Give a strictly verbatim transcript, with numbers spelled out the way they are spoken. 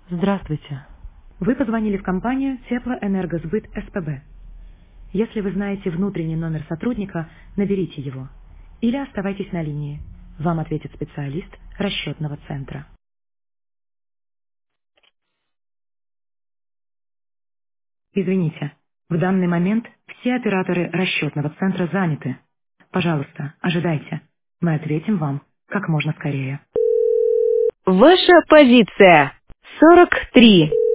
Здравствуйте. Вы позвонили в компанию Теплоэнергосбыт СПБ. Если вы знаете внутренний номер сотрудника, наберите его. Или оставайтесь на линии. Вам ответит специалист расчетного центра. Извините, в данный момент все операторы расчетного центра заняты. Пожалуйста, ожидайте. Мы ответим вам как можно скорее. Ваша позиция сорок три.